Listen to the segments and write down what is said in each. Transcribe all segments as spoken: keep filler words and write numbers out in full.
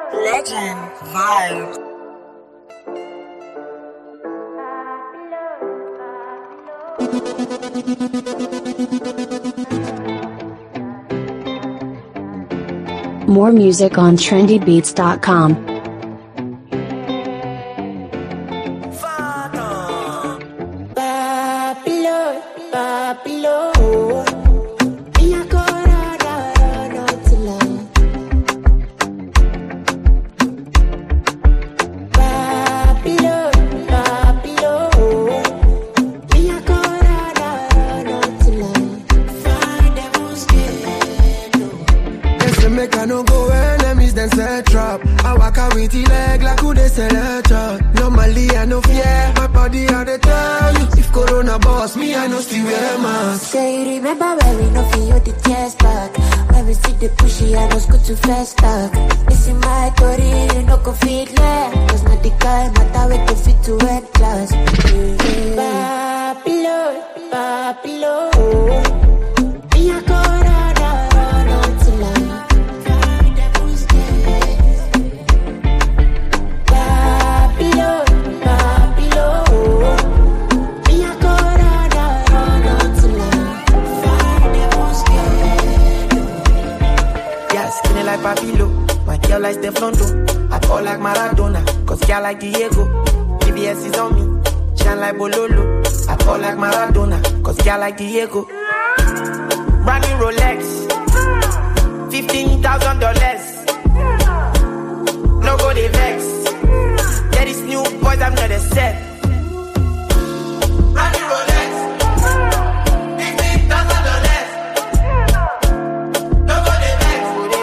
Legend Vibes. More music on trendy beats dot com. Babylon, Babylon. Make I no go enemies then set trap. I walk out with the leg like who they selector. Normally I no fear, my body I dey tell you. If Corona boss me, I no still wear mask. Say you remember when we no feel the tears back. When we see the pushy, I was good to fast talk. It's in my body, you no go fit left. Cause not the guy matter with the fit to red class. Babylon, Babylon. Me a Corona, run till I like Papilo, my girl likes the front door. I call like Maradona, cause girl like Diego. P B S is on me, shine like Bololo. I call like Maradona, cause girl like Diego. Brand new Rolex, fifteen thousand dollars. No go they vex. There is new boys, I'm not a set. Brand new Rolex, fifteen thousand dollars. No go they vex.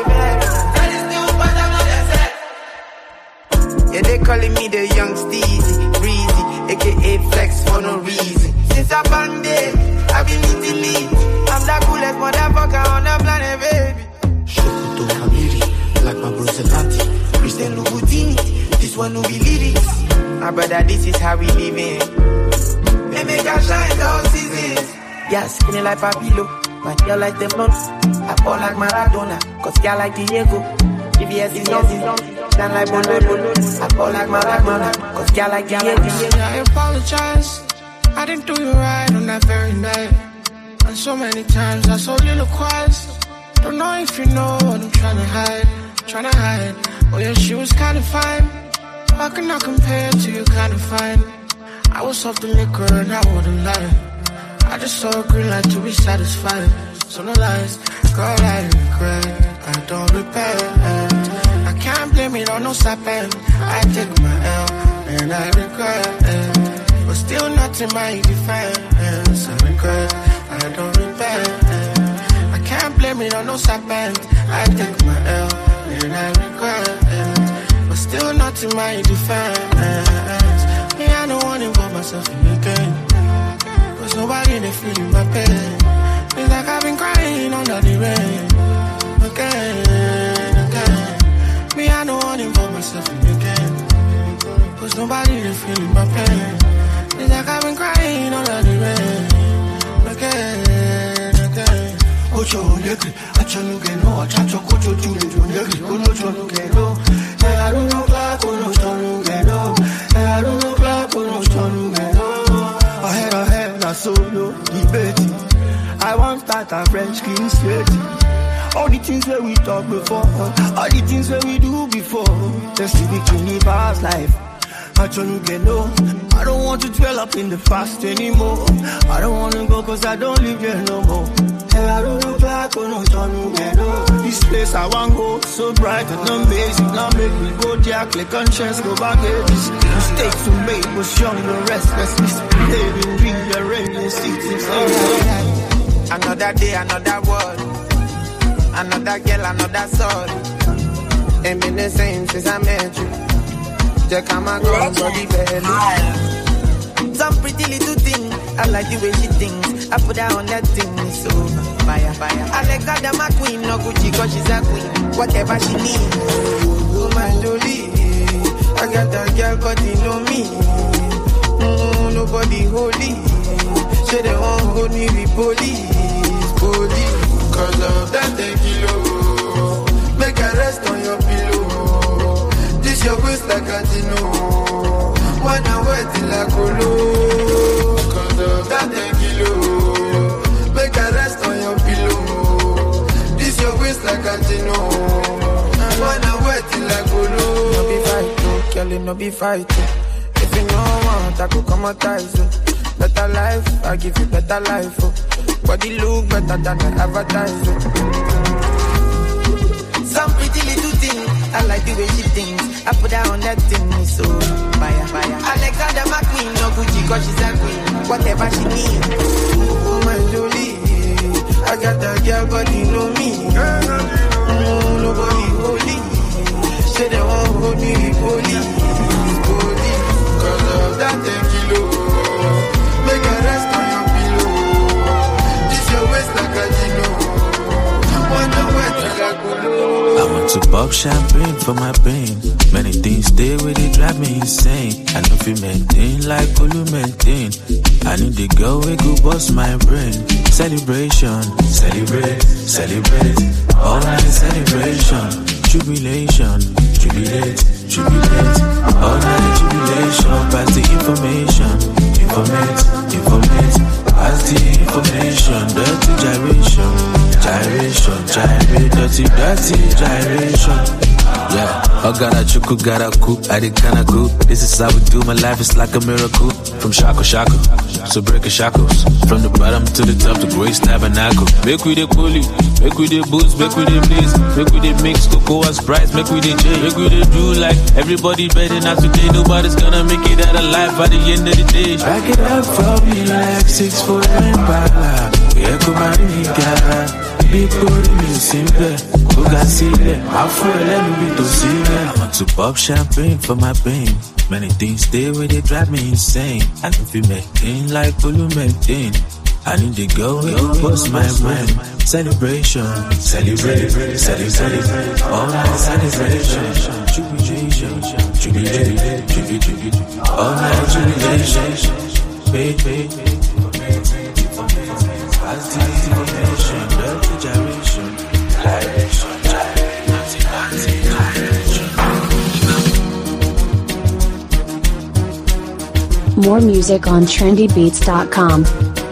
Yeah, they calling me the young Steezy, Breezy, aka Flex for no reason. Since I banged it, I've been meeting lead. I'm the coolest motherfucker on the planet, baby. Shokuto Hamiri, like my bro Zelati, Christian Louboutin, this one no be lyrics. My brother, this is how we live in. They make us shine all seasons. Yeah, skinny like Papilo, my girl like the blonde. I fall like Maradona, cause girl like Diego. P B S is on me. Stand like Bololo, I call like Maradona, cause girl like Diego. I apologize, I didn't do you right on that very night. And so many times I saw little quiet. Don't know if you know what I'm tryna hide, tryna hide. Oh yeah, she was kinda fine. How can I compare to you kinda fine? I was off the liquor and I wouldn't lie. I just saw a green light to be satisfied. So no lies, girl I regret, I don't repent. I can't blame it on no sapping. I take my L and I regret it. But still not in my defense. I regret, I don't repent. I can't blame it on no sapping. I take my L and I regret it. But still not in my defense. Me, I don't want to involve myself in the game. Cause nobody they feeling my pain. It's like I've been crying under the rain. Again, again. Me, I don't want to involve myself in the game. Cause nobody is feeling my pain. It's like I've been crying under the rain. Again, again. Ocho negri, achanu geno, achacho kocho jule negri, kono chonu geno. Hey, I don't know clock, kono chonu geno. Hey, I don't know clock, kono chonu geno. Ahead, ahead, I solo debate. I want start a French kiss ready. All the things that we talk before, all the things that we do before. Just to be clean past life. I don't get no. I don't want to dwell up in the past anymore. I don't want to go cause I don't live here no more. Hey, I don't look like oh no, don't get no. This place I want go so bright and amazing. Now make me go there, click conscience, go back here. This mistakes we made was young and restless. Misbehaving, rearranging seats. Another day, another world. Another girl, another soul. Ain't been the same since I met you. Just come and come for the belly. Some pretty little thing, I like the way she thinks. I put her on that thing, so fire, fire. I like her, them a queen, no Gucci, cause she's a queen. Whatever she needs. Oh my Jolie, I got that girl, but you know me. Mm, nobody holy. She the one hold me with police, police. Cause of that ten kilo, make a rest on your pillow. casino. When I wait till I go low, cause of that ten kilo. Make I rest on your pillow. This your waist like a gino. When I wait till I go low. No be fight, oh, girl, it no be fight. Oh. If you know want, I could come outside. Oh. Better life, I give you better life. Oh. Body look better than I advertise. Oh. Some pretty little thing, I like the way she thinks. I put her on that thing, so fire, fire. Alexander McQueen, no Gucci, cause she's a queen. Whatever she needs. Oh my Jolie, I got that girl, but you know me. Oh, nobody holy. Say they won't hold me, holy, holy. Cause of that ten kilo. Make a rest on your pillow. This your waist like a gino. Wonder where till I go low. I want to pop champagne for my pain. Many things stay with it, drive me insane. I know if you maintain like Olu maintain. I need the girl we go bust my brain. Celebration, celebrate, celebrate. All night celebration, jubilation, jubilate, jubilate. All night jubilation, pass the information, informate, informate. Pass the information, dirty gyration, gyration, gyrate, dirty, dirty gyration. Yeah, I got a chuku, got a coup, I did kinda cool. This is how we do, my life is like a miracle. From shackle, shackle, so break the shackles. From the bottom to the top, the Grace Tabernacle. Make we the coolie, make we the boots, make we the blaze. Make we the mix, cocoa and Sprite, make we the J. Make we the do like everybody better not today. Nobody's gonna make it out alive by the end of the day. Back it up for me like six foot and power. Yeah, come on, nigga. Big booty, me simple. Who got see it? I feel let me be to see it. I want to pop champagne for my pain. Many things stay with it, drive me insane. I know if you maintain like Olu maintain. I need to go and bust my brain. Celebration, celebrate, celebrate. All night celebration, jubilation, jubilate, jubilate. All night jubilation, wait, wait, wait. As the information, dirty gyration, gyration, gyration. More music on trendy beats dot com.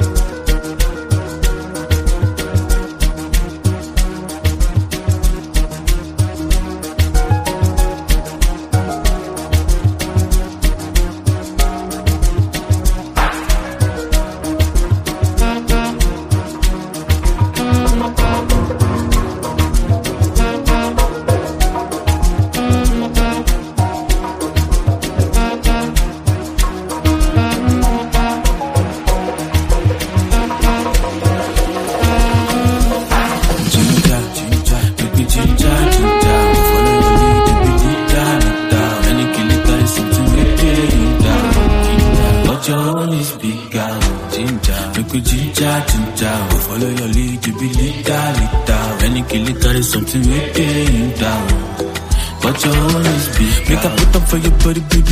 Something we came down, but you always be. Make a put up for your body, baby.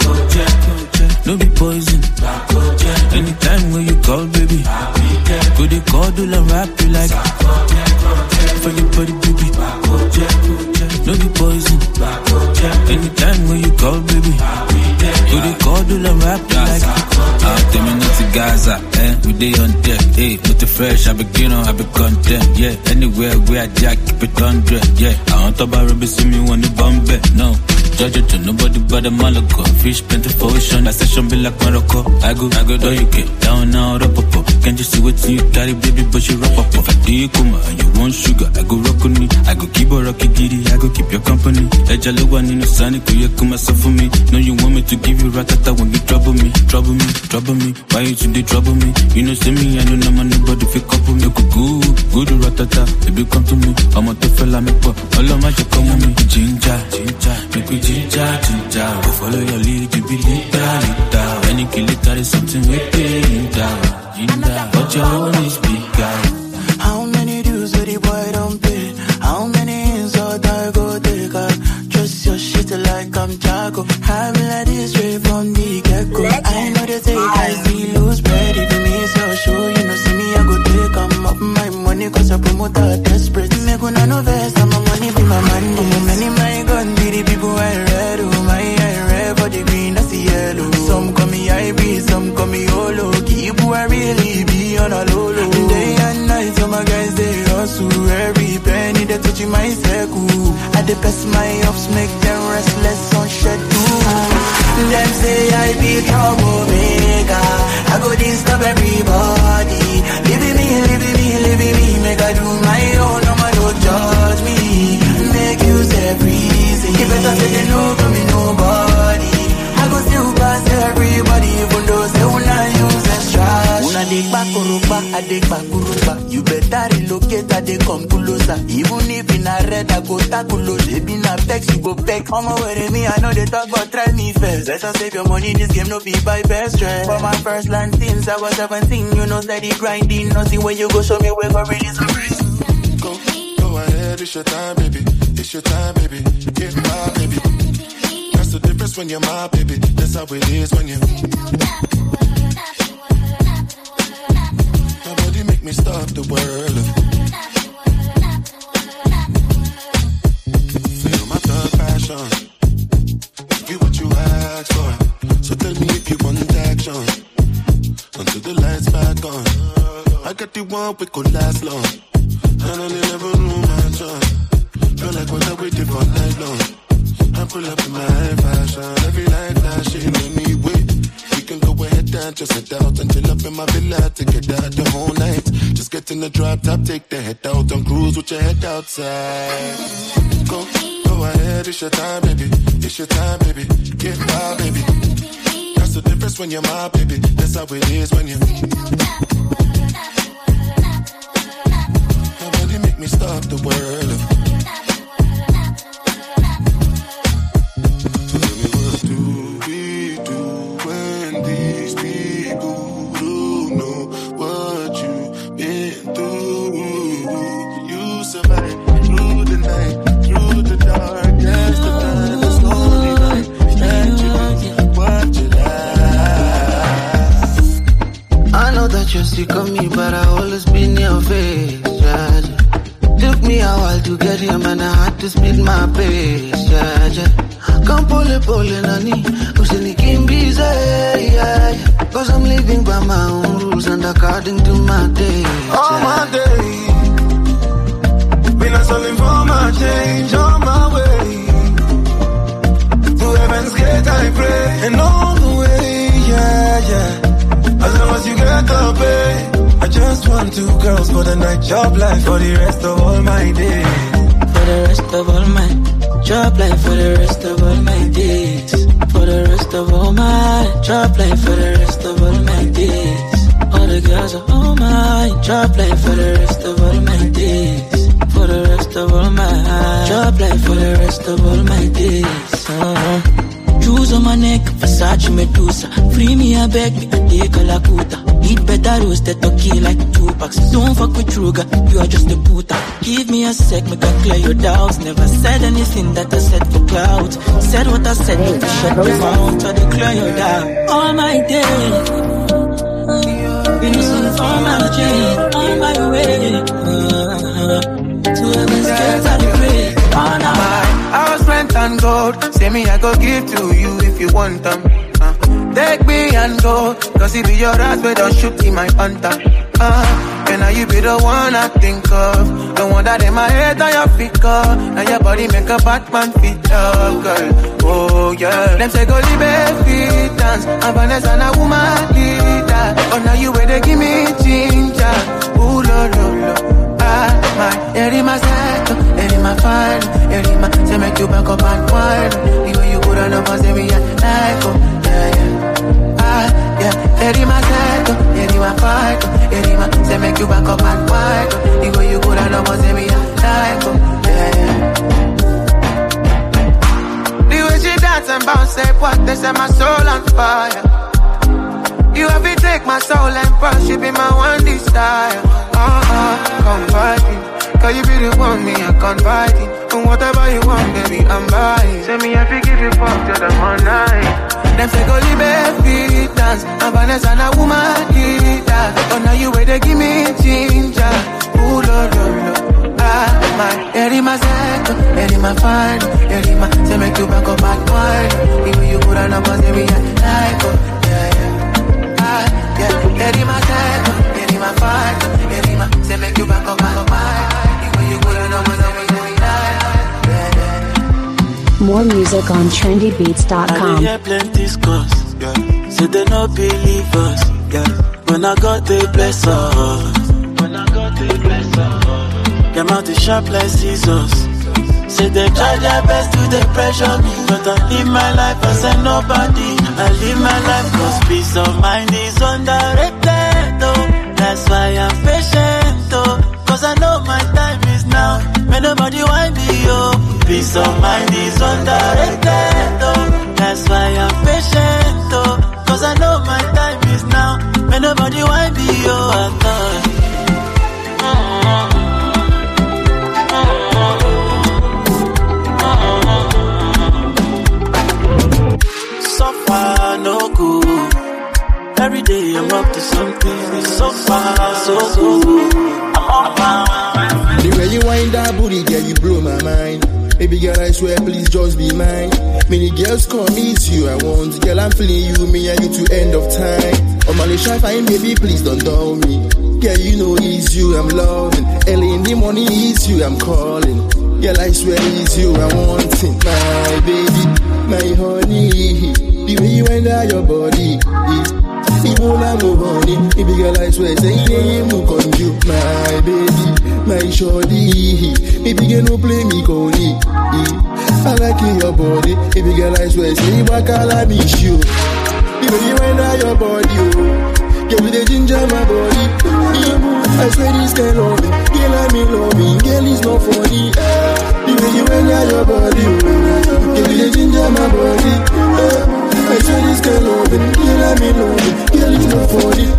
No be poison. Anytime when you call, baby, go they call, do and rap you like. For your body, baby. No be poison. Anytime when you call, baby, go they call, do and rap you like. Ah, tell me not to Gaza, eh? We day on deck, eh? Not the fresh, I begin on, I be content, yeah. Anywhere where I jack, keep it hundred, yeah. I want to buy rubber, see me when the bomb bet, no. Judge it to nobody but the Malaco. Fish plenty for ocean, that session be like Morocco. I go, I go, do you get down now, up, up, up. Can't you see what you carry, baby, but you rock up, up. If I do you come and you want sugar, I go rock on me. I go keep a rocky giddy, I go keep your company. Ejalo one in the sun, could you come myself for me? No, you want me to give you ratata when you trouble me, trouble me, trouble me. Why you today trouble me? You know, see me, I know no man, nobody feel couple me. Go good, good ratata, baby, come to me. I'm a tough fella, make up. All of my you come on me. Ginger, ginger, make me ginger, ginger. Go follow your lead, you be leader, leader. When you kill it, that is something we pay down. Ginger, but your own is bigger. How many dues do the boy don't pay? How many insult I go take her? Just your shit like I'm Jago. I be like this straight from the get-go. I know they take I see lose bread. If you miss your show, you know see me, I go take them up my money. Cause I promote a desperate. Me go no vest, and my money be my money. Oh, many my gun, be the people I read. Oh, my I read. fake. I dey press my ups, make them restless on schedule. Them say I be troublemaker. I go disturb everybody. Leave me, leave me, leave me. Make I do my own, no man don't judge me. Make use everything. You better say they know from me nobody. I go still pass everybody, even though say una use extra. Una dey back kuruba, I dey back kuruba. You better relocate, I dey come closer. Even if in a red, I go tackle. They be na vex, you go back. Come over with me, I know they talk, but try me first. Better save your money, this game no be by best stress. For my first line since I was seventeen, you know steady grinding. Nothing when you go show me where go release the risk. Go, go ahead, it's your time, baby. It's your time, baby. Get my baby. That's the difference when you're my baby. That's how it is when you. Nobody make me stop the world. Feel my thug passion. Give you what you ask for. So tell me if you want action. Until the lights back on. I got the one we could last long. And I never knew my job. Feel like what I waited for night long. I pull up in my fashion. Every night flashing anyway. We can go ahead and just head out and chill up in my villa to get out the whole night. Just get in the drop top, take the head out and cruise with your head outside. Go, go ahead, it's your time, baby. It's your time, baby. Get my baby. That's the difference when you're my baby. That's how it is when you. Nobody make me stop the world. So tell me what do we do when these people don't know what you've been through? You survive through the night, through the dark. That's the time, it's only right that you do what you like. I know that you're sick of me, but I always been in your face, yeah, yeah. Took me a while to get here, man, I had to speed my pace, yeah, yeah. Come pull it, pull it, nani, usinikim busy, yeah, yeah. Cause I'm living by my own rules and according to my days, yeah. All my days, been hustling for my change on my way. To heaven's gate I pray, and all the way, yeah, yeah. As long as you get the pay. I just want two girls for the night, job life for the rest of all my days. For the rest of all my job life, for the rest of all my days. For the rest of all my job life, for the rest of all my days. All the girls are all my job life, for the rest of all my days. For the rest of all my job life, for the rest of all my days. Uh-huh. Shoes on my neck, Versace Medusa. Free me, I beg me, I take a Lakuta. Eat better roasted turkey like two packs. Don't fuck with Truga, you are just a puta. Give me a sec, make I clear your doubts. Never said anything that I said for clouds. Said what I said, but you shut your mouth or they clear your doubt. All my days, been listening for my chain. On my way, uh, to heaven's gates I pray. On my house rent and gold. Say me I go give to you if you want them. Uh, take me and go, cause it be your ass where don't shoot in my hunter. Uh, and now you be the one I think of. The one that in my head on your feet up. And your body make a Batman fit up, girl. Oh yeah. Them say go live fit dance. I'm Vanessa and a woman leader. Oh now you where they give me ginger. Ooh lo lo lo. My, eri my cycle, eri my fire, eri my, say make you back up and wide. The way you put on up and say me, I like, oh, yeah, yeah. Ah, yeah, eri my cycle, eri my fire, eri my, say make you back up and wide. The way you put on up and say me, I like, oh, yeah, yeah. The way she dance and bounce, say what, they say my soul on fire. You have to take my soul and pass, you be my one desire. Uh-uh, confiding. Cause you be the one me, I confiding. And whatever you want, baby, I'm buying. Say me, I forgive you fuck till the one night. Them say go live fit dance. I'm Vanessa and a woman leader. Oh now you where they give me ginger. Ooh, lo, lo, lo. Ah, my, eri my cycle, eri my fire, eri my, say make you back up and wide. The way you put on up and say me, I like, oh, yeah, yeah. Ah, yeah, eri my cycle, eri my fire, eri my, say make you back up and wide. The way you put on up and say me, I like. More music on trendy beats dot com. I hear plenty scores, yeah. Say they no believe us, yeah. When I got the bless us, when I got the bless us, them out the sharp like scissors. Say they try their best to they pressure me, but I live my life as a nobody. I live my life cause peace of mind is underrated, oh. That's why I'm patient, oh. Cause I know my time is now. May nobody want me, oh. Peace of mind is underrated, oh. That's why I'm patient, oh. Cause I know my time is now. May nobody want me, oh. I thought. So far, no good. Every day I'm up to something. It's so far, so good. I'm up. The way you wind that booty, girl, you blow my mind. Baby girl, I swear, please just be mine. Many girls call me, it's you I want. Girl, I'm feeling you, me and you to end of time. Oh, Malaysia, fine, baby, please don't dull me. Girl, you know it's you I'm loving. Early in the morning, it's you I'm calling. Girl, I swear it's you I want. My baby, my honey. The way you wind out your body, Ibola mo honey, baby girl I swear say yeah mo con you, my baby, my shorty, baby girl no play me corny. I like your body, baby girl I swear say bakala miss you. The way you wind out your body, oh, girl with the ginger my body. I swear this kind of me, girl I me love me, girl is not funny. The way you wind out your body, oh, girl with the ginger my body. I swear this girl loving, girl I me loving, girl is not for it.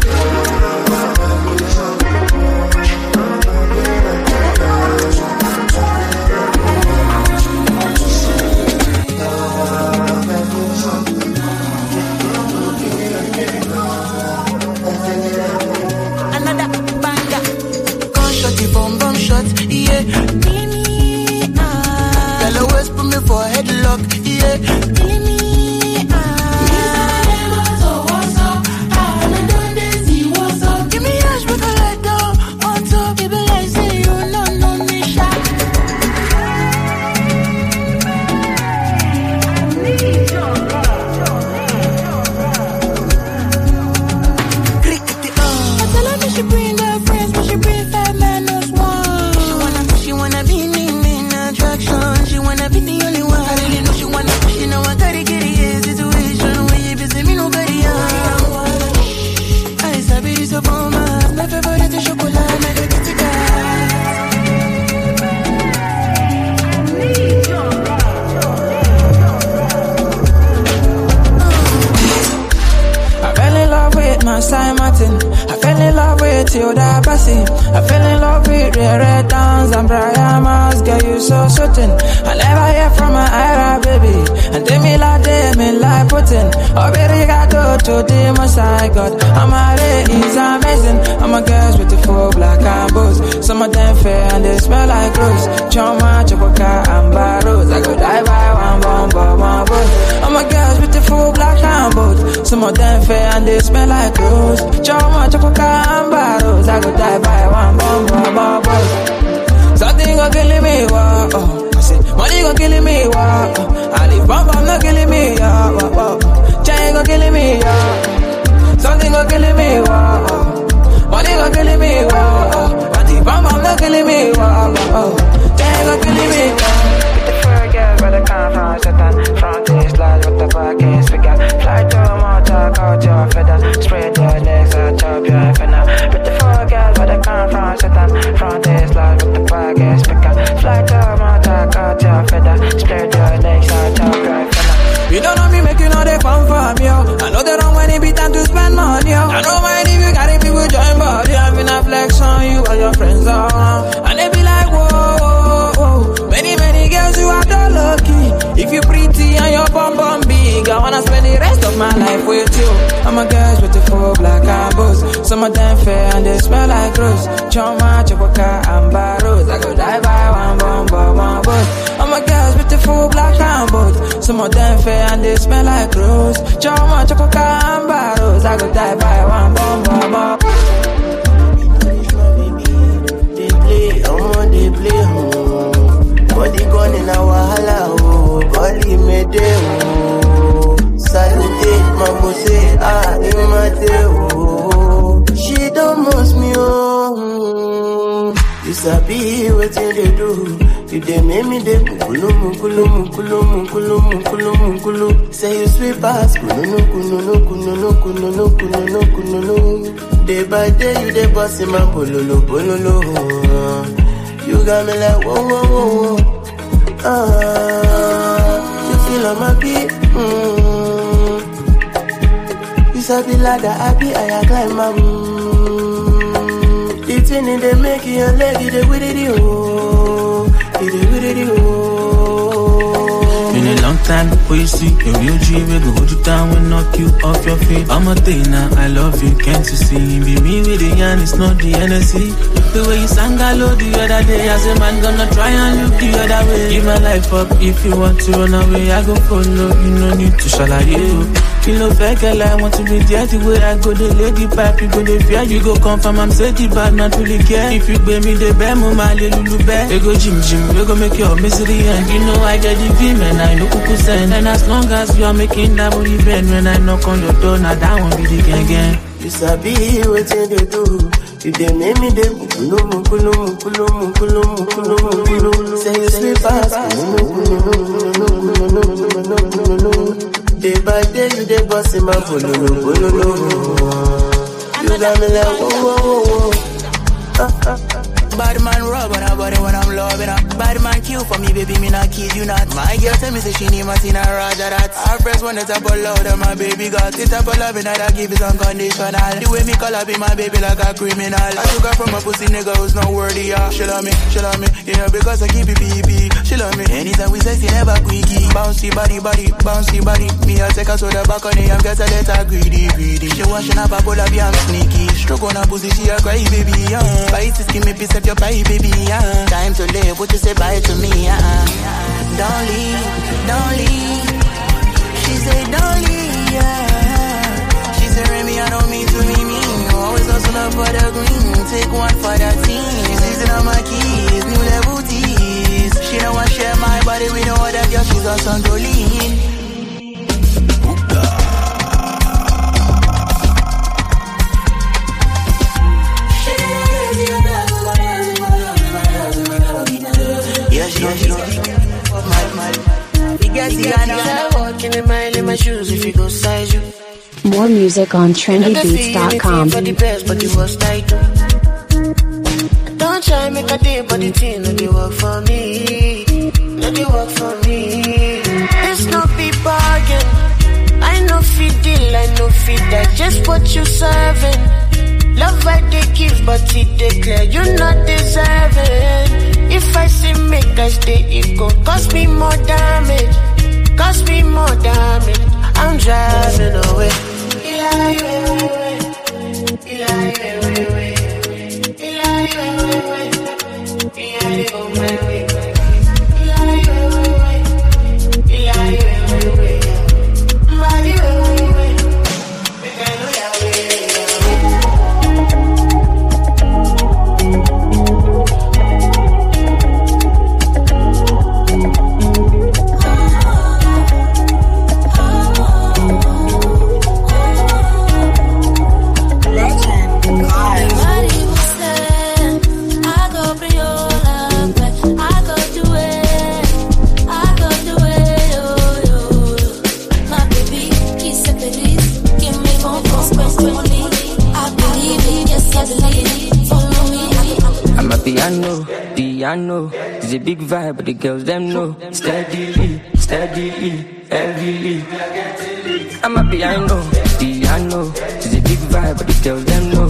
Another banger, gunshot, the bomb bomb shot, yeah. Give me, ah. Girl always put me for a headlock, yeah. Give me. Tilda Bassi. I fell in love with Red Downs and Brian Mars. Girl, you so certain. I never hear from my Ira, baby. And they me like they me like Putin. Oh, baby, got to to the Masai God. I'm a is amazing. I'm a girls with the full black and bows. Some of them fair and they smell like rose. Choma, Chopoka, and Barrows. I go die by one bomb, bomb, one boat. I'm a girls with the full black and bows. Some of them fair and they smell like rose. Choma, Chopoka, and Barrows. I go die by one bomb, bomb, bomb, boat. Something gon' kill me, whoa, oh. I say, money gon' kill me, whoa, oh. I leave bomb, bomb, not killing me, yeah, whoa, whoa. Chain gon' kill me, yeah. Something gon' kill me, whoa, oh. Money gon' kill me, whoa, oh. I leave bomb, bomb, not killing me, whoa, whoa. Chain gon' kill me, yeah. Get the fur girl, but I can't find Satan. Front is large, with the back is bigger. Fly to a motor, cut your feather. Spread your legs, I'll chop your finna. With the fur girl, but I can't find Satan. Front is large, with the back is bigger. Fly to a motor, cut your feather. Spread your legs, I'll chop your finna. You don't know me, make you know they come from yo. I know they don't when it be time to spend money yo. I know mind if you got it, people join body. I'm in a flex on you while your friends are around. And they be like, whoa, whoa, whoa. Many, many girls you are the lucky. If you pretty and your bum bum big, I wanna spend the rest of my life with you. I'm a girls with the full black and bows. Some of them fair and they smell like rose. Choma, Chopoka, and Barrows. I go die by one bum bum one boat. I'm a girls with the full black and bows. Some of them fair and they smell like rose. Choma, Chopoka, and Barrows. I go die by one bum bum bum. They play, oh, they play, oh. Body gun in a wahala, oh. Body sabi wetin they do. You dey make me dey mukulu mukulu mukulu mukulu mukulu mukulu. Say you sweet pass kununu kununu kununu kununu kununu kununu. Day by day you dey boss in my bololo bololo. You got me like whoa whoa whoa whoa. Ah, you feel on my beat. Mm. You sabi ladder happy I climb my. Mm. The thing in they make your leg you dey with it oh. Been a long time before you see a real G. We go hold you down and knock you off your feet. I'm a thing now, I love you, can't you see? Be me with the yarn, it's not the N S C. The way you sang hello the other day, I said man gonna try and look the other way. Give my life up if you want to run away. I go follow, you no need to shall I you. You know fake girl, I want to be there the way I go the lady pipe, you go the fear, you go confirm I'm say the bad, not really care. If you pay me the bear, mama lulu bear. We go gym gym, we go make your misery end. You know I get the vim and I know kuku send. And as long as you are making that booty bend, when I knock on your door, now that won't be the gang gang. You sabi wetin they do. You dey make me dey mukulu mukulu mukulu mukulu mukulu mukulu. Say you sleep fast. Day by day you dey boss in my bololo bololo. You got me like whoa whoa whoa whoa. Bad man rub on her body when I'm loving her. Bad man kill for me, baby, me not kid you not. My girl tell me say she need my tina Roger that. Our friends want the type of love that my baby got. The type of loving that I give is unconditional. The way me call her be my baby like a criminal. I took her from a pussy nigga who's not worthy, yeah. She love me, she love me, yeah, because I keep it B B. She love me, anytime we sex, she never quickie. Bouncy body, body, bouncy body. Me I take her to the back on the I'm get a letter greedy, greedy. She washing up a bowl of I'm sneaky. Stroke on her pussy, she a cry, baby, yeah. Bite is give me piece of your pie, baby, yeah. Time to live, what you say bye to me, yeah. Don't leave, don't leave. She say don't leave, yeah. She say Remy, I don't mean to be mean. Always hustle up for the green. Take one for the team. Season on my keys, new level tees. She don't want share my body with no other girl. She's a Sandrolene. Walking a mile in my shoes if you go size you. More music on trendy beats dot com. For the best, but it was tight. Don't try make a day, but the thing no dey work for me. No dey work for me. It's no be bargain. I know fit deal, I know fit that. Just what you serving. Love I they give, but it declare you're not deserving. If I say make I stay, it gon' cost me more damage. Cost me more damage. I'm driving away. Eli, wait, wait, wait. Eli, wait, wait, wait. Eli, wait, wait, wait. Eli, go my way. Eli, wait, wait, wait. Eli, wait, wait, wait. Body, wait, wait, wait. Make I know your way. Piano, piano, it's a big vibe, but the girls them know. Steadily, steadily, heavily. I'm a piano, piano, it's a big vibe, but the girls them know.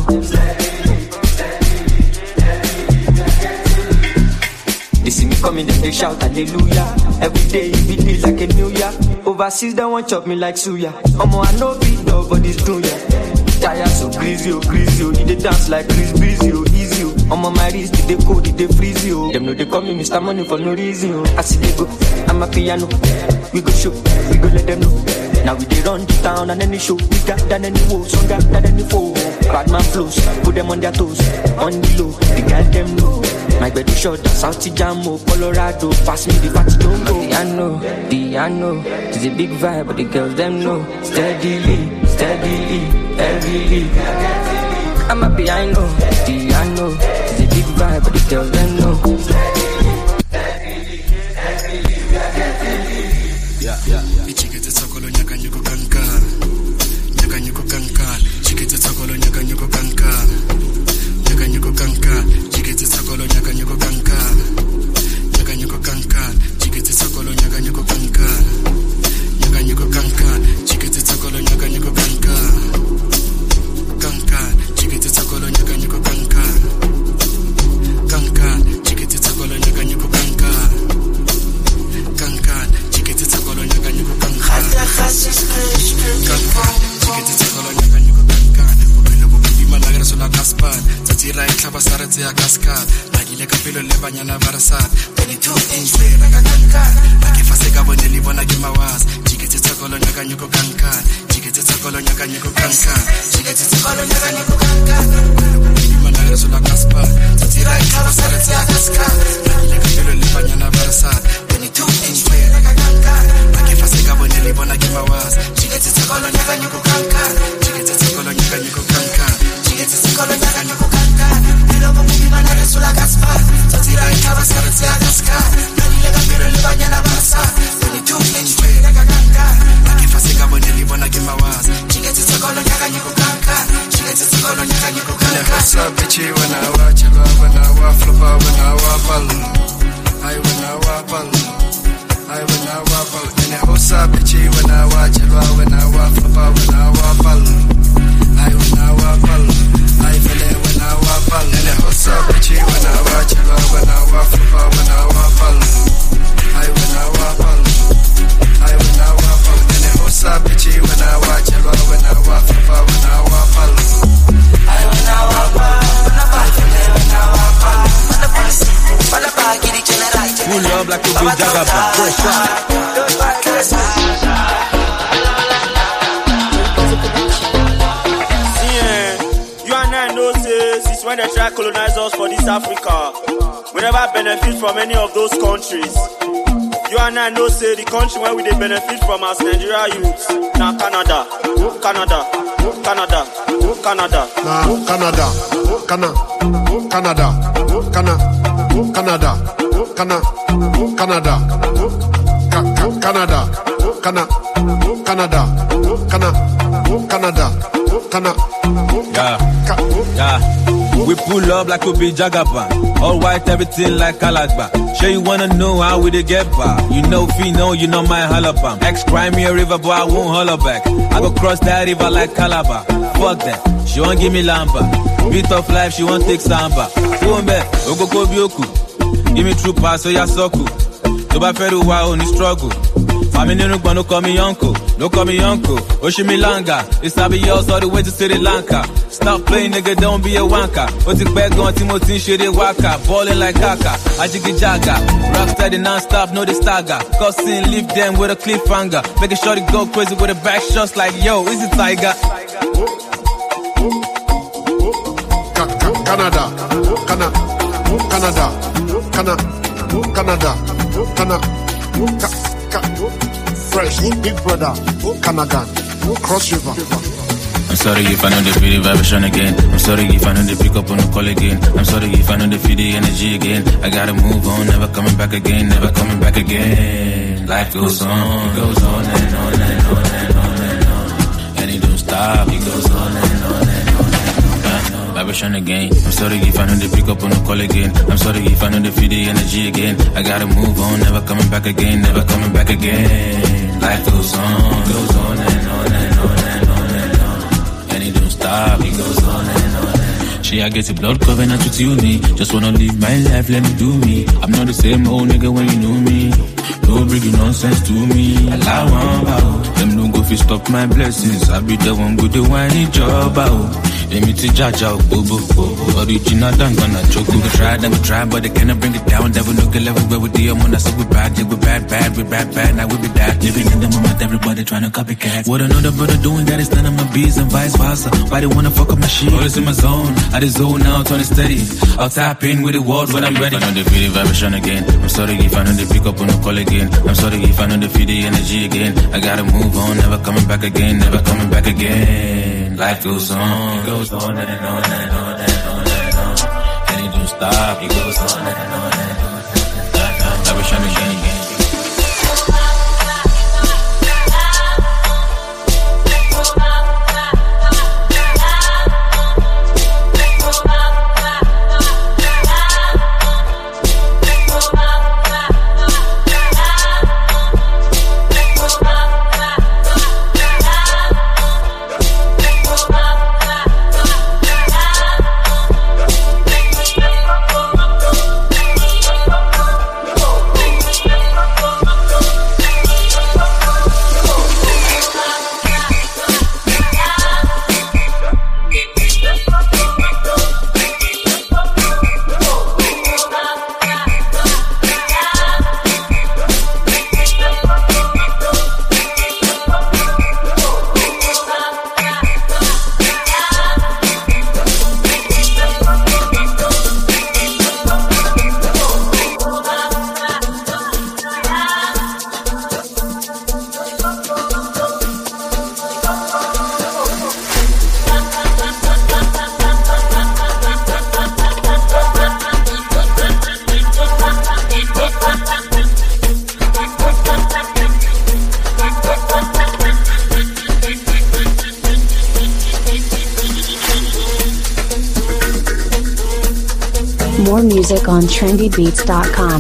They see me coming, then they shout hallelujah. Every day, every day like a new year. Overseas, they want chop me like suya. Omo, I know big dog, but it's true, yeah. Tire so greasy, oh, greasy, oh. They dance like Chris Breezy, oh, easy, oh. I'm on my wrist, they cold, they freeze, oh. Them know they call me Mister Money for no reason, oh. I see they go, I'm a piano. We go show, we go let them know. Now we they run the town and any show. We got than any woe, stronger than any foe. Bad man flows, put them on their toes. On the low, the girl them know. My bed is short, South Jamo, Colorado. Pass me the party, don't go. Piano, piano, it's a big vibe, but the girls them know. Steadily, steadily, heavily. I'm a piano, piano, it's a big fine, but the girls them know. Yeah, yeah, yeah. Chikete sokolo nyaka nyuko kanka. Nyaka nyuko kanka. Chikete sokolo nyaka nyuko kanka. Nyaka nyuko kanka. Chikete sokolo nyaka nyuko kanka. Nyaka nyuko kanka. Chikete sokolo nyaka nyuko kanka. Nyaka nyuko kanka. Chikete sokolo nyaka nyuko kanka. Kanka. Chikete sokolo nyaka nyuko kanka. Kanka. Chikete sokolo nyaka nyuko kanka. Kanka. Chikete sokolo nyaka nyuko kanka. Kanka. Chikete sokolo nyaka nyuko kanka. Bophelo bo boima la sola gaspar. Tsatira e tlhaba saretse ya cascade. Magile ka pelo le banyana ba re sa. twenty-two inch le raka kanka. Ba ke fase ka bone le bona ke mawas. Chikete sokolo nyaka nyuko kanka. Chikete sokolo nyaka nyuko kanka. Chikete sokolo nyaka nyuko kanka. Bophelo la sola gaspar. Tsatira e tlhaba saretse ya cascade. Magile ka pelo le banyana ba re sa. twenty-two inch le raka kanka. Ba ke fase ka bone le bona ke mawas. Chikete sokolo nyaka nyuko kanka. Chikete sokolo nyaka nyuko kanka. Chikete sokolo nyaka nyuko kanka. Pelo bo boima la sola gaspar. Tsatira e tlhaba saretse ya cascade. Magile ka pelo le banyana ba re sa. twenty-two inch le raka kanka. Ba ke fase ka bone le bona ke mawas. Chikete sokolo nyaka nyuko kanka. Chikete sokolo nyaka nyuko kanka. What's up, bitchy? When I watch you, when I walk, flip out, when I wobble. I when I wobble. I when I wobble. And it what's up, bitchy? When I watch you, when I walk, flip out, when I wobble. I when I wobble. I feel it when I wobble. And it what's up, bitchy? When I watch you, when I walk, flip out, when I wobble. I when I wobble. I when I wobble. And it what's up, bitchy? When I watch you, when I walk, flip out, when I wobble. I when I wobble. I feel it when I wobble. Pull up like a big jagaba, fresh out. See, eh, you and I know, say, since when they try to colonize us for this Africa, we never benefit from any of those countries. You and I know, say, the country where we they benefit from as Nigeria youths, now Canada, Canada, Canada, Canada. Now Canada, Canada, Canada, Canada, Canada, Canada, Canada, Canada, Canada, Canada, Canada, Canada. Yeah, yeah. We pull up like we be Jagaban. All white, everything like Kalagba. Sure you wanna know how we dey get by. You know Fino, you know my halabam. Ex crime me a river, but I won't holler back. I go cross that river like Calabar. Fuck that, she won't give me lamba. Beat of life, she won't take samba. Go back, Ogo Kobioku. Give me true pass, so ya soku. To ba feru wa only struggle. I'm in the no call me uncle, no call me uncle. Oshimilanga, it's Abios all the way to Sri Lanka. Stop playing, nigga, don't be a wanker. What's it back on Timothy, shit, waka. Ballin' like Kaka, Ajiki Jaga. Rock steady non-stop, no the stagger. Cousin, leave them with a cliffhanger. Making sure they go crazy with the back shots like, yo, is it Tiger? Canada, Canada, Canada, Canada, Canada, Canada. Fresh, big brother, Canada, Cross River. I'm sorry if I know the feel the vibration again. I'm sorry if I know the pick up on the call again. I'm sorry if I know the feel the energy again. I gotta move on, never coming back again, never coming back again. Life goes on, goes on and on and on and on and on. And it don't stop, it goes on and on and on and on. Vibration again. I'm sorry if I know the pick up on the call again. I'm sorry if I know the feel the energy again. I gotta move on, never coming back again, never coming back again. Life goes on, goes on and on and on and on and on. And it don't stop, it goes on and on and on. She I get a blood covenant with you, me. Just wanna live my life, let me do me. I'm not the same old nigga when you knew me. Don't bring nonsense to me. Allow one bow. Them don't go fi stop my blessings. I be the one with the whiny job out. Let me teach Jaja, bobo, bobo. Original done, gonna choke. We try, then we try, but they cannot bring it down. Devil look at level where we deal. When I say we bad, yeah, we bad, bad, we bad, bad. Now we be bad. Living in the moment, everybody trying to copycat. What another brother doing that is none of my bees and vice versa. Why they wanna fuck up my shit? Always in my zone. I just zone out, on it steady. I'll tap in with the words when I'm ready. I know the feel the vibration again. I'm sorry if I know they pick up on the call again. I'm sorry if I know they feel the energy again. I gotta move on, never coming back again, never coming back again. Life goes on, goes on and on and on and on and on. And it don't stop, it goes on and on and on. I wish I knew again. More music on trendy beats dot com.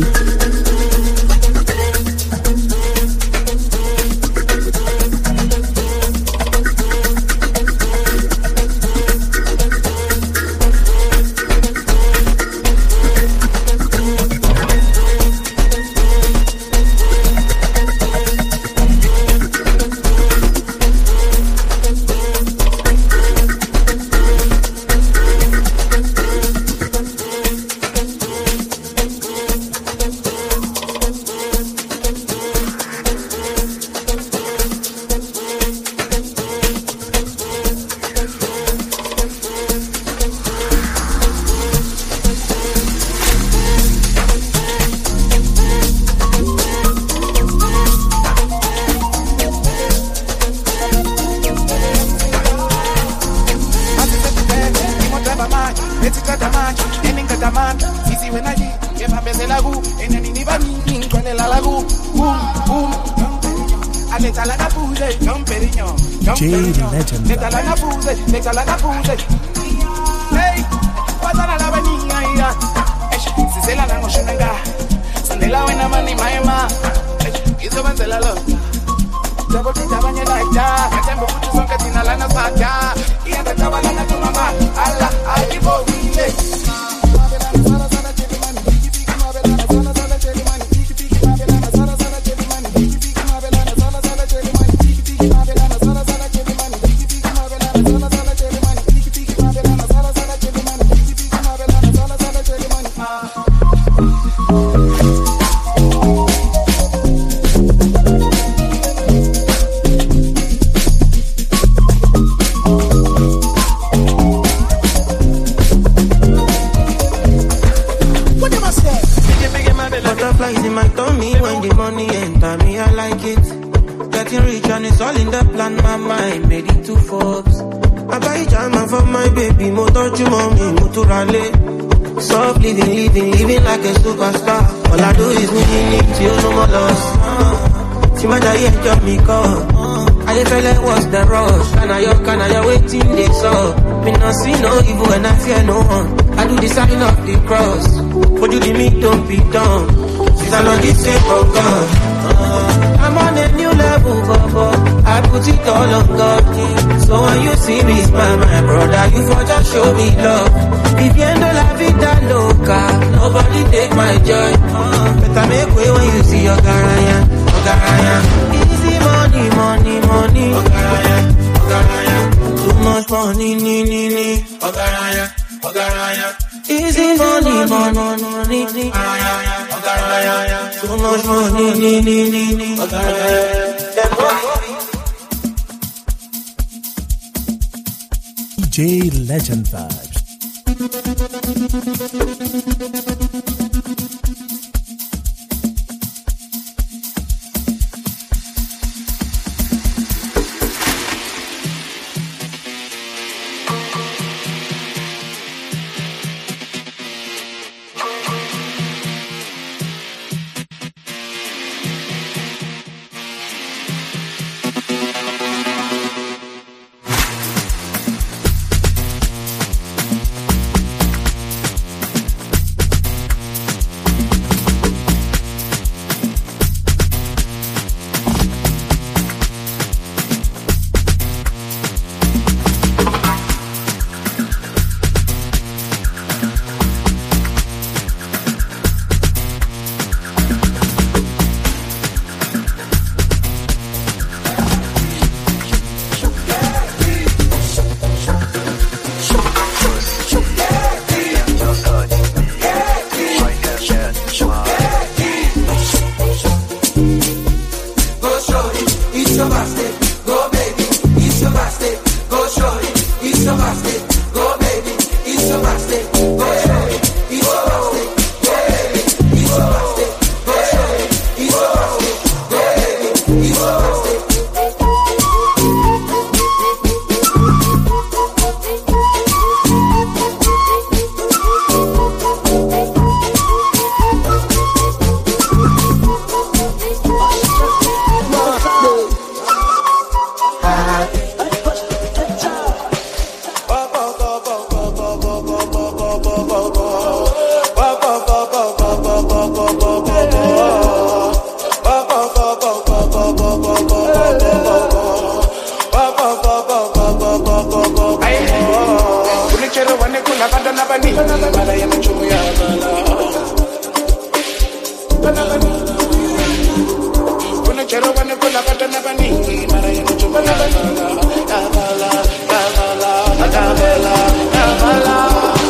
D J Legend Vibes. Banabani, Malaya Machuya, Banabani. When I tell you when I go to Banabani, Malaya Machuya, Kavala, Kavala, Kavala, Kavala.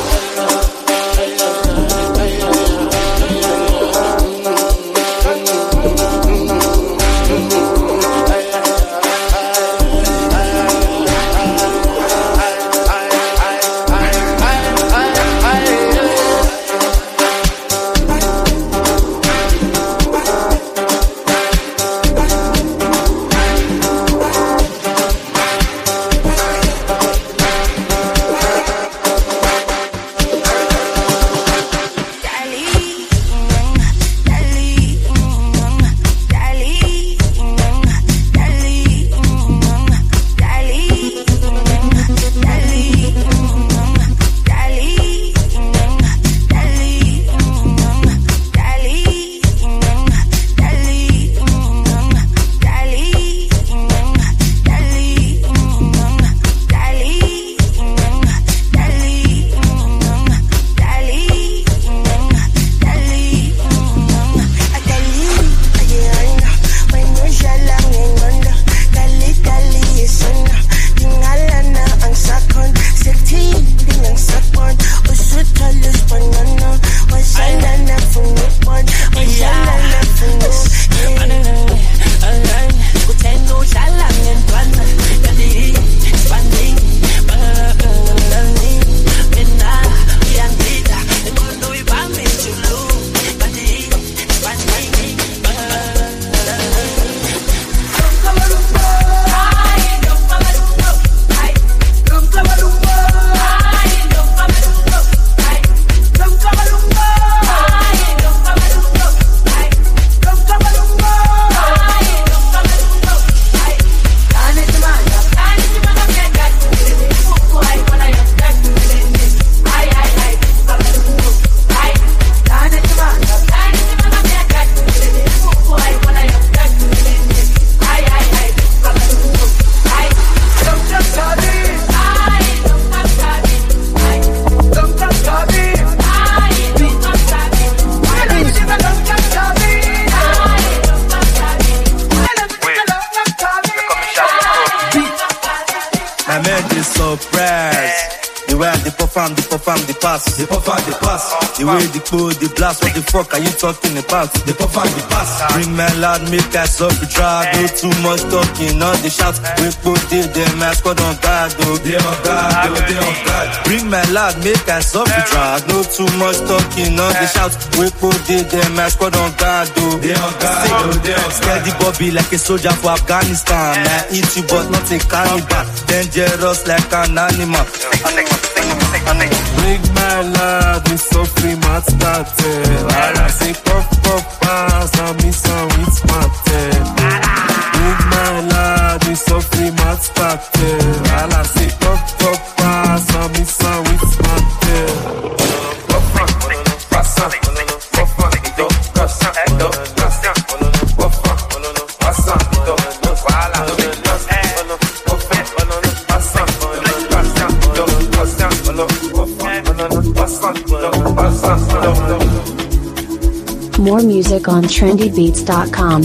The puff and the pass. The way the pull, the blast, what the fuck are you talking about? The puff and the pass. Bring my loud, make us up the drag. No too much talking, all the shouts. We put it, them my squad on guard, oh. They on guard, oh, they on guard. Bring my loud, make us up the drag. No too much talking, all the shouts. We put it, them my squad on guard, oh. They on guard, oh, they on guard. Steady Bobby like a soldier for Afghanistan. Man, eat you but not a cannibal. Dangerous like an animal. Bring my love, we so free, mat started. I say puff, puff, pass, and me some with smarted. Bring my love, we so free, mat started. I say puff, puff, pass, and me some with smarted. Puff, puff, pass, puff, do, pass, do, pass, puff, pass, do, wala, do, More music on trendy beats dot com.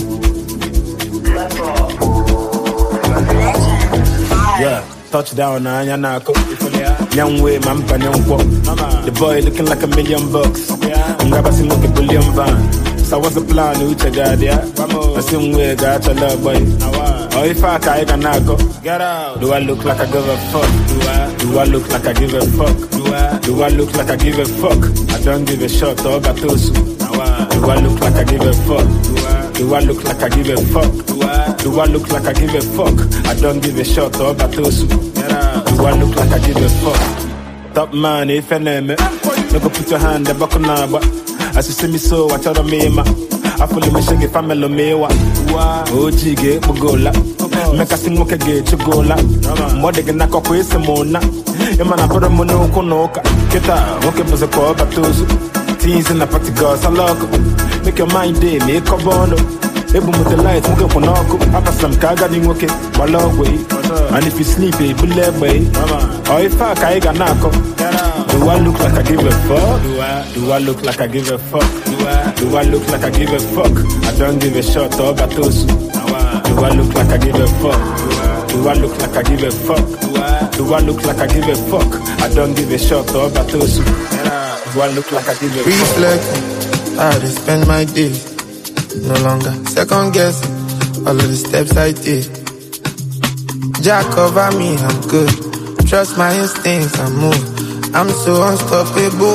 Yeah, touchdown na Yanako. Young way, man, the boy looking like a million bucks. I'm grabbing like a billion van. So what's the plan? Who check out there? The same way, got your love boy. Or if I can go, get out. Do I look like I give a fuck? Do I? Do I look like I give a fuck? Do I? Do I look like I give a fuck? I don't give a shot. Oh, Gatosu. Do I look like I give a fuck? Do I? Do I look like I give a fuck? Do I? Do I look like I give a fuck? I don't give a shot. Oh, Gatosu. Do I look like I give a fuck? Top man, if I name it, no go put your hand the back on number. As you see me so, I tell me ma. I fully me shake if I'm a mewa. Oh, jige, bugola. Make a sing walk a gate to go la. More than a cock with some mona. A man, I put a mono konoka. Get out, walk up as a call, but those teens in the party girls, I love. Make your mind day, make a bono. Able with the lights, we go for knock. I pass some kaga in okay, while away. And if you sleep, a bullet way. Or if I can knock. Do I look like I give a fuck? Do I, do I look like I give a fuck? Do I, do I look like I give a fuck? I don't give a shot or batosu. Do I look like I give a fuck? Do I look like I give a fuck? Do I, do I look like I give a fuck? I don't give a shot or batosu. Do I look like I give a fuck? Reflecting, how they spend my days. No longer second guessing all of the steps I take. Jack cover me, I'm good. Trust my instincts, I move. I'm so unstoppable.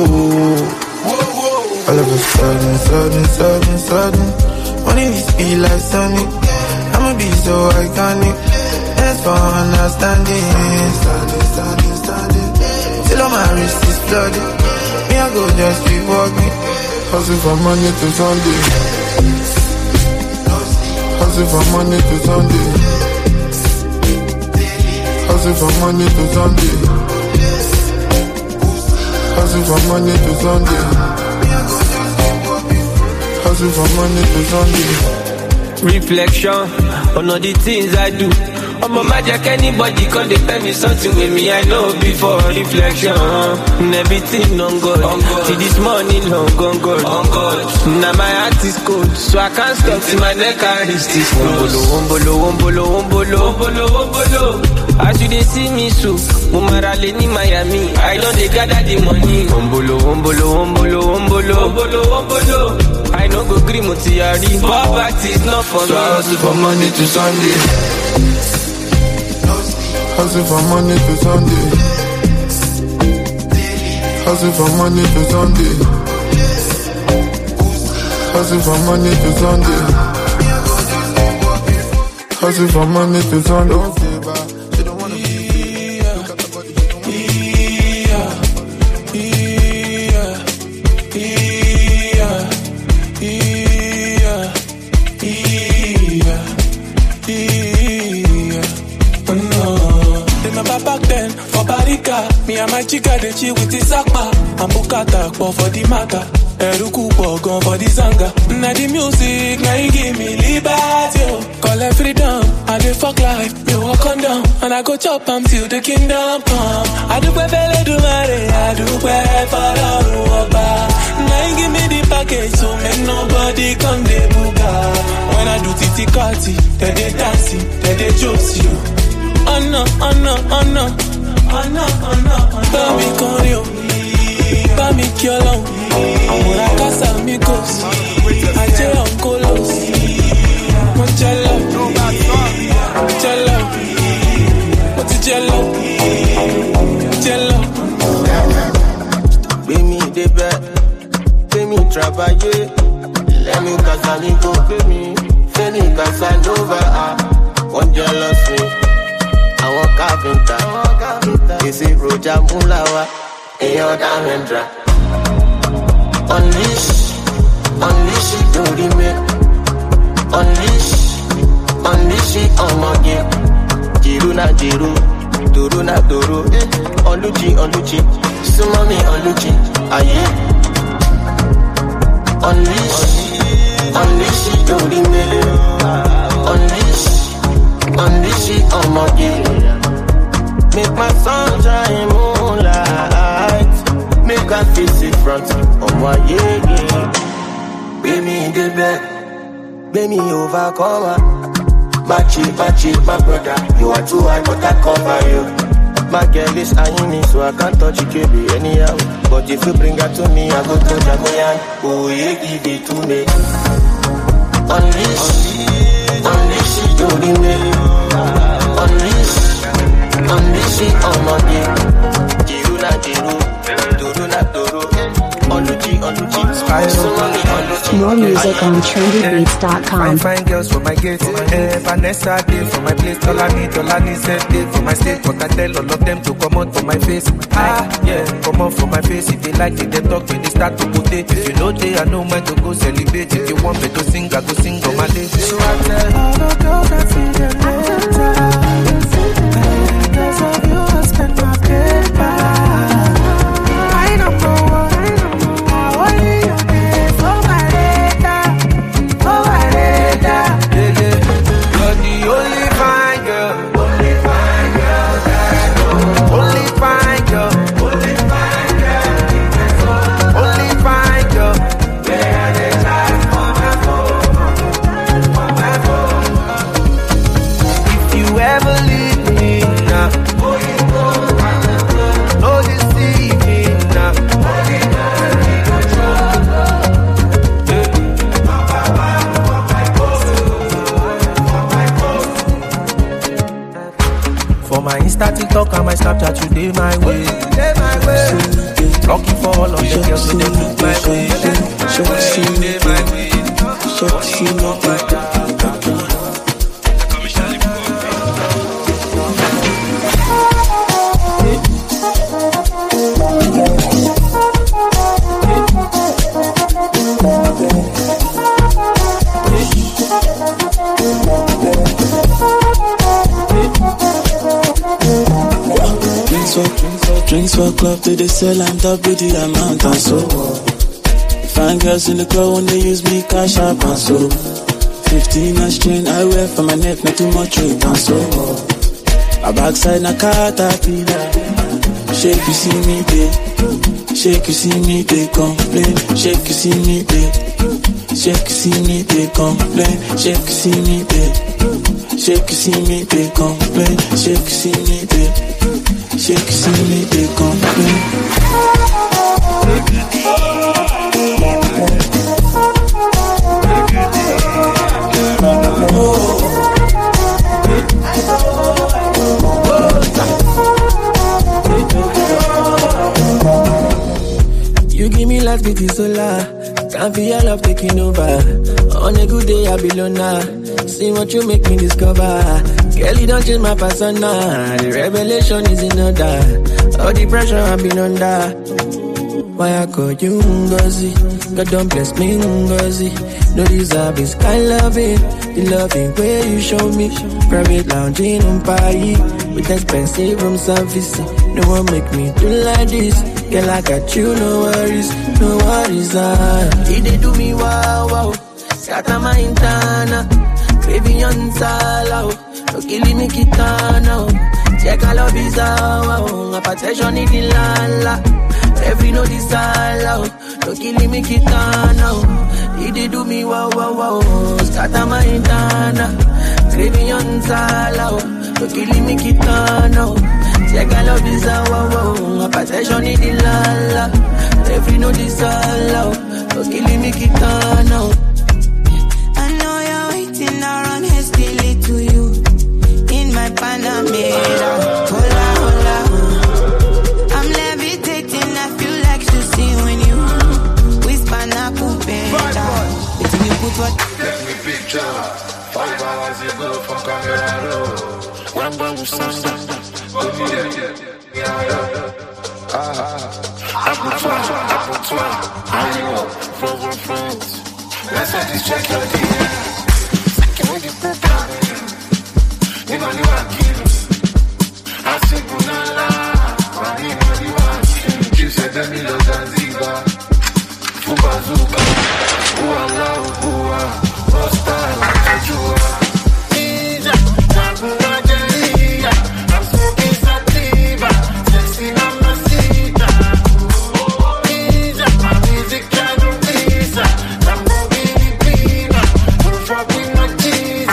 All of a sudden, sudden, sudden, sudden, only this be like Sonic. I'ma be so iconic. Thanks for understanding. Standing, standing, standing. Till all my wrist is flooded. Me, I go just keep walking. Hustle from Monday to Sunday. Hustle from Monday to Sunday. Hustle from Monday to Sunday. Hustle from Monday to Sunday. Hustle from Monday to Sunday. Reflection on all the things I do. I'm a magic, anybody can they tell me something with me I know before. Reflection and everything on God. Till this morning long on God. Now my heart is cold, so I can't stop till my neck and wrist is closed. Wombolo, wombolo, wombolo, wombolo, wombolo. As you they see me so, Umarale in Miami, I know they gather the money. Wombolo, wombolo, wombolo, wombolo, wombolo, wombolo. I know go green mutiari, poverty is not for me. So I hustle from Monday to Sunday. Hustle from Monday to Sunday. Hustle from Monday to Sunday. Hustle from Monday to Sunday. Hustle from Monday to Sunday. Back then, for Barika, me and my chica they chill with the Zakpa. And Bukata, but for the matter. Eruku Pogon for the Zanga. Now the music, now you give me liberty. Call it freedom, I dey fuck life, me walk on down. And I go chop am till the kingdom come. I do pepele do mare, I do pepele for Oba. Now you give me the package, so make nobody come de buga. When I do titi kati, they dey dancing, they dey joke. Oh no, oh no, oh no, oh no, oh no, oh no. Bami Korio, Bami Kiolo, Amora Casa Amigos, Aje Oncolos, Moncello, Cello, Monticello, Cello. Pay me the bet, pay me travailler, let me Casamigo, pay me, Femi Casanova, one jealous me. I want carpenter, is it Roja Mulawa, Ayo Damendra. Unleash, unleash it to the make. Unleash, unleash it on my game. Jiru na jiru, duru na duru. Oluchi, oluchi, sumami oluchi, aye. Unleash, unleash it to the make. Unleash. Unleash it on my game. Make my sunshine moonlight. Make I face it front on my yeah, yeah. Pay me the bed, pay me overcomer. Match it, match it, my brother. You are too high, but I cover you. My girl is eyeing me, so I can't touch it, baby, anyhow. But if you bring her to me, I go to Jamoyan. Oh, yeah, give it to me. Unleash, unleash it to the middle. Unleash, unleash it on my game. Jiru na jiru, duru na duru. Oluchi, oluchi, sumami oluchi. More music on trendy beats dot com. Fine, fine girls for my gate. Eh, Vanessa day for my place. All I need, all I need, set day for my state. But I tell all of them to come out for my face. Ah, yeah, come out for my face. If they like it, they talk when they start to put it. If you know they, I know mine to go celebrate. If you want me to sing, I go sing on my day. So I tell all the girls I see them later. Because of you, I spend my paper. I don't know what, I don't know what. Only you did for my later, for my later. For my Insta, TikTok, and my Snapchat, you dey my way. Dey my way. Lucky for all of the girls, they look my way. You dey my way. Sexy, my way. Drinks for club, they they sell and up with the amount and so. Fine girls in the club when they use me cash up and so. Fifteen and strain I wear for my neck, not too much weight and so. A backside na caterpillar. Shake you see me day, shake you see me they complain. Shake you see me day, shake you see me they complain. Shake you see me day, shake you see me they complain. Shake you see me day. Shake you see me, they complain. You give me last bit is solar. Can't feel your love taking over. On a good day I be loner. See what you make me discover. Girl, you don't change my persona. The revelation is in order. All the pressure I've been under. Why I call you Ngozi? God don't bless me Ngozi. No deserve is kind loving. The loving way you show me. Private lounging on Paris. With expensive room service. No one make me do like this. Girl, I got you, no worries. No worries, ah. He they do me wow, wow. Scatter my internal. Baby on sala, no killing me kitana. Check all of his hour, a protection in the lala. Every no desala, no killing me kitana. He did do me wow wow wow, scatter my intana. Baby on sala, no killing me kitana. Check all of his hour, a protection in the lala. Every no desala, no killing me kitana. Around hastily to you in my Panamera. Hola, hola. I'm levitating. I feel like to see when you whisper na pupeta. It's you put what? Take me picture. Five hours you go from camera roll. One bomb sunset. Go me there. Yeah, yeah. Ah, ah. Apple twine, apple twine. How you up? Frozen friends. Let's have this check your D M. You know you are kids. I say Bunala, why you know you are kids? You said the middle Zanzibar, Fubazuka, Uala, Ua, Osta, Ajua. Ija, Tabula Jeria, I'm smoking sativa, sexy mamacita. Ija, my music can't visa, I'm moving Pina, I'm fucking my cheese.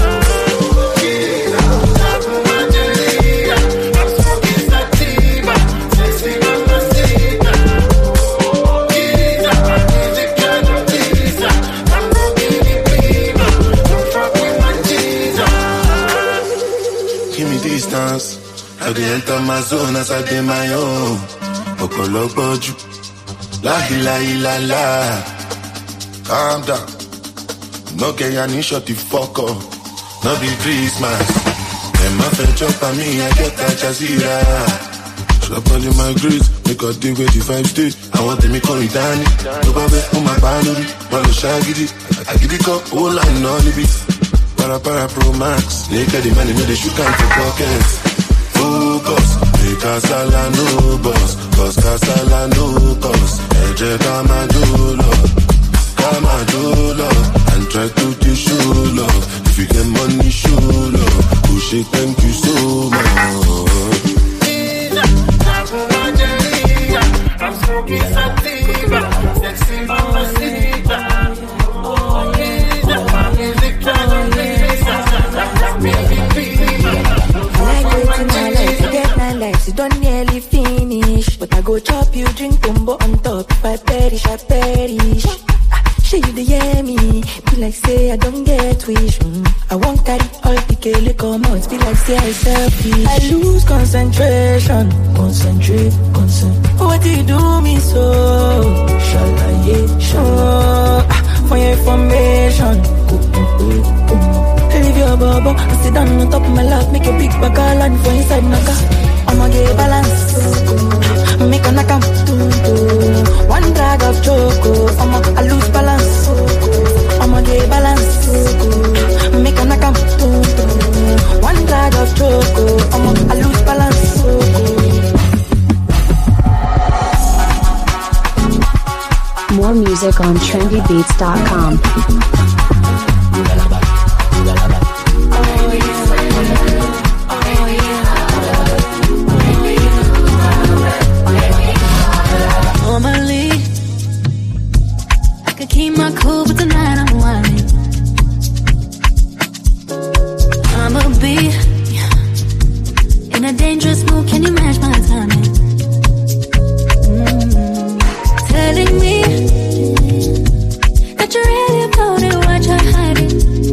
I dey enter my zone as I dey my own. Okoloboju, la la la la. Calm down, no get ya ni shut the fuck up. No be Christmas, and my friend chop on me, I get that Jazeera. Shop all in my grace, make a day where the vibes stay. I want to make all it down. No baby, oh my banuri, malo shagidi. I give it up, all line on the beat. Para para pro max, naked the money, no they shoot out for pockets. Focus, make casala no boss, cause casala no cost. Eje kama do love, kama do love, and try to do show love. If you get money, show love. Push it, thank you so much. I'm smoking sativa, sexy mamacita. Oh yeah, my music can't it don't nearly finish, but I go chop you, drink combo on top. If I perish, I perish. Ah, shey you dey hear me? Be like say I don't get wish. Mm. I won't carry all the Kele come out, be like say I selfish. I lose concentration, concentrate, concentrate. What do you do me so? Shalaye, sure. For your information, leave your bubble, sit down on top of my lap, make your big back land for inside Naka. I'ma get balance, make a knock out. One drag of choco, I'ma I lose balance. I'ma get balance, make a knock out. One drag of choco, I'ma I lose balance. More music on trendy beats dot com. Normally, I could keep my cool, but tonight I'm wildin'. I'ma be in a dangerous mood. Can you match my timing? Mm-hmm. Telling me that you're really about it, why try hiding?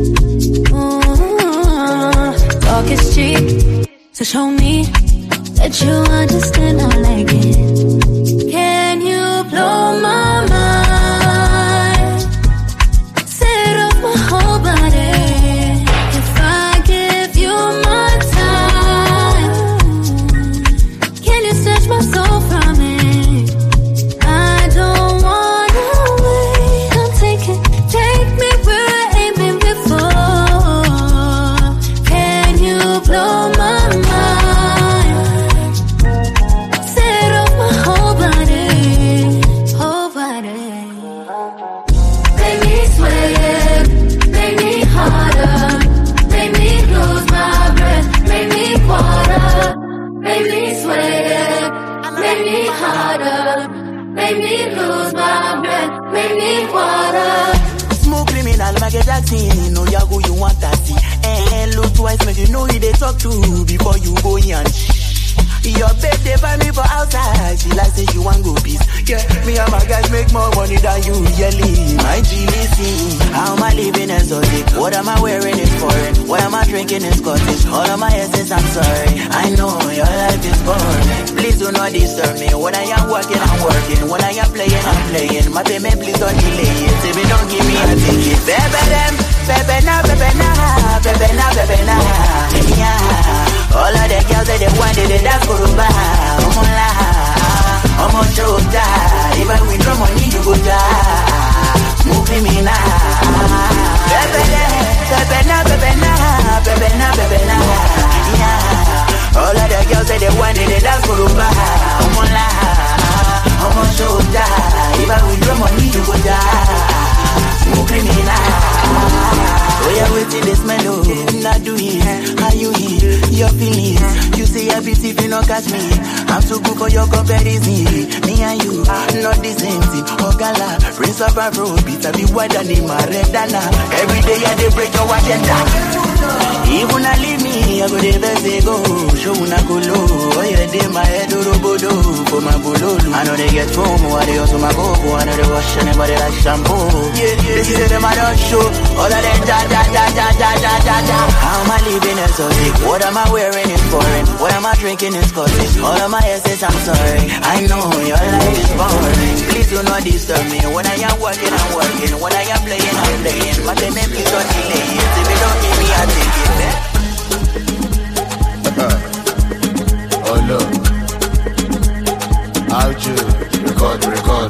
Mm-hmm. Talk is cheap, so show me that you understand I like it. Can you blow my mind? Set off my whole body. If I give you my time, can you snatch my soul from it? I don't wanna wait. I'm taking, take me where I ain't been before. Can you blow my mind? Set off my whole body, whole body. Make me sweat, make me harder, make me lose my breath, make me water, make me sweat, make me harder, make me lose my breath, make me water. Smooth criminal, Michael Jackson. No, ya who you want to see. And look twice, make you know who they talk to before you go in. Your babe, they find me for outside. She like say she want go peace. Yeah, me and my guys make more money than you really. My G L C. How am I living exotic? What am I wearing is foreign. What am I drinking is Scottish. All of my essence, I'm sorry. I know your life is boring. Please do not disturb me. When I am working, I'm working. When I am playing, I'm playing. My payment, please don't delay it. If you don't give me a ticket. Baby, them. Baby, now, baby, now. Baby, now, baby, now. Yeah. All of the girls that they want, they dance for a bar. I'm on la, I'm on show die. If I withdraw money, you go die. Smooth me now. Baby, baby, now, baby, now, baby, now, baby, now. Yeah. All of the girls that they want, they dance for a bar. I'm on la, I'm on show die. If I withdraw money, you go die. Smooth me now. Oh, yeah, waiting this mellow. Not do it. How you hear your feelings? You say you're busy if you don't catch me. I'm too good for your comparison. Me and you, not the same thing. Oh, gala, Prince of Afro, beat a bit wider than my Redana. Every day I they break your agenda. Even I leave me, I go the best they go. Show una colo. Oh, yeah, they my head or bodo for my bololo. I know they get home, or they also my go. I know they wash anybody like shampoo. Yeah, yeah, they say them I don't show. All of them da da da da da da da da. How am I living exotic? What am I wearing is foreign. What am I drinking is Scottish. All of my essence, I'm sorry. I know your life is boring. Please do not disturb me. When I am working, I'm working. When I am playing, I'm playing. My payment, please don't delay it. If you don't give me, I take it back. Oh no, how'd you record, record?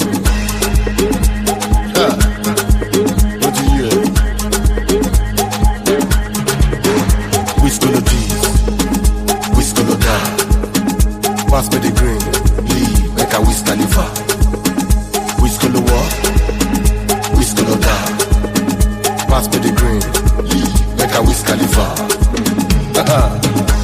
Huh. What do you hear? We still a G's, we still a die. Pass me the green, leave, make a Wiz Khalifa. We still a walk, we still a die. Pass me the green, leave, make a Wiz Khalifa. Uh-uh.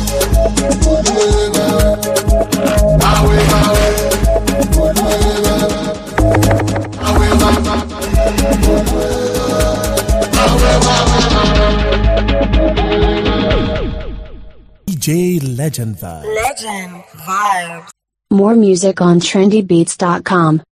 D J Legend Vibes. Legend Vibes. More music on trendy beats dot com.